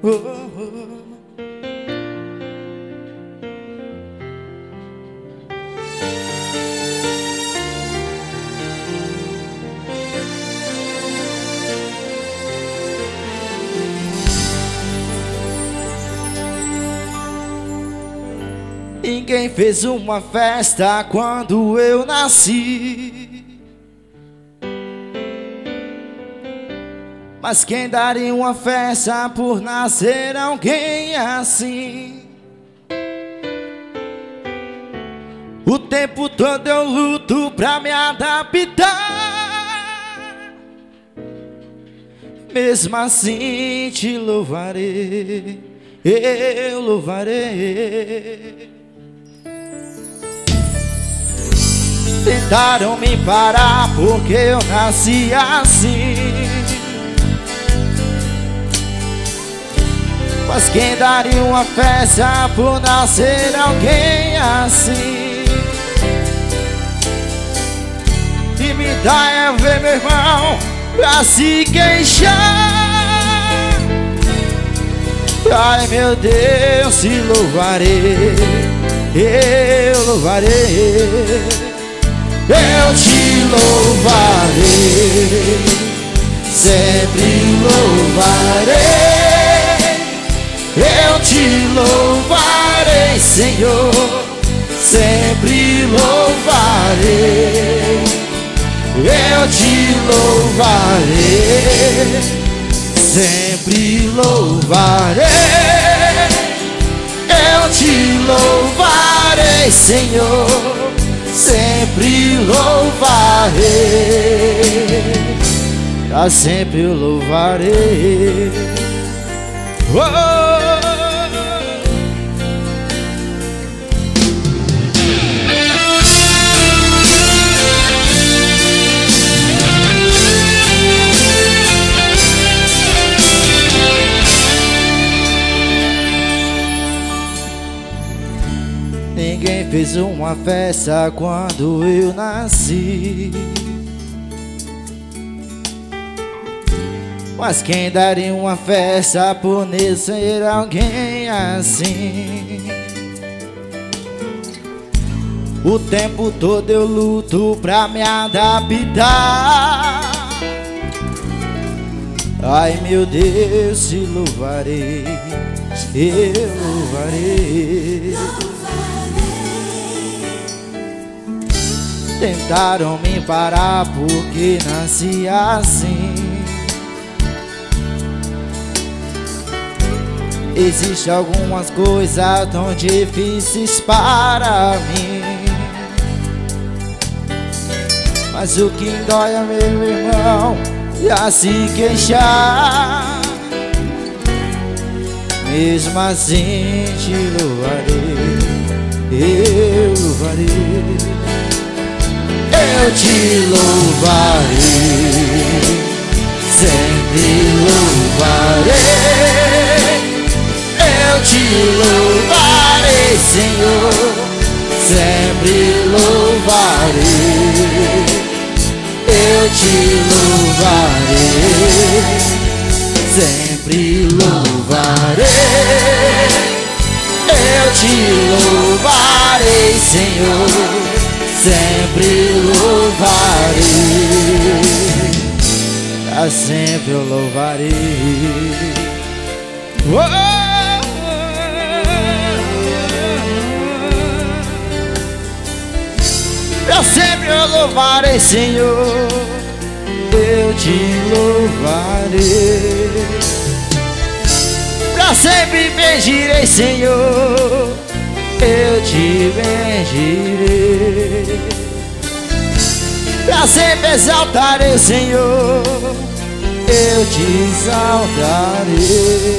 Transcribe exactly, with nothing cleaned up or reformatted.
oh, oh. Ninguém fez uma festa quando eu nasci, mas quem daria uma festa por nascer alguém assim? O tempo todo eu luto pra me adaptar, mesmo assim te louvarei, eu louvarei. Tentaram me parar porque eu nasci assim, mas quem daria uma festa por nascer alguém assim? E me dá é ver meu irmão pra se queixar. Ai meu Deus, te louvarei, eu louvarei. Eu te louvarei, sempre louvarei. Eu te louvarei, Senhor, sempre louvarei. Eu te louvarei, sempre louvarei. Eu te louvarei, Senhor, sempre louvarei, pra sempre eu louvarei. Oh, oh, ninguém fez uma festa quando eu nasci, mas quem daria uma festa por nascer alguém assim? O tempo todo eu luto pra me adaptar. Ai meu Deus, te louvarei, eu louvarei. Tentaram me parar porque nasci assim. Existem algumas coisas tão difíceis para mim, mas o que dói é meu irmão já se queixar. Mesmo assim te louvarei, eu louvarei. Eu te louvarei, sempre louvarei. Eu te louvarei, Senhor, sempre louvarei. Eu te louvarei, sempre louvarei. Eu te louvarei, Senhor, sempre louvarei, pra sempre eu louvarei. Oh, pra sempre eu louvarei, Senhor, eu te louvarei. Pra sempre bendirei, Senhor, eu te bendirei. Pra sempre exaltarei, Senhor, eu te exaltarei.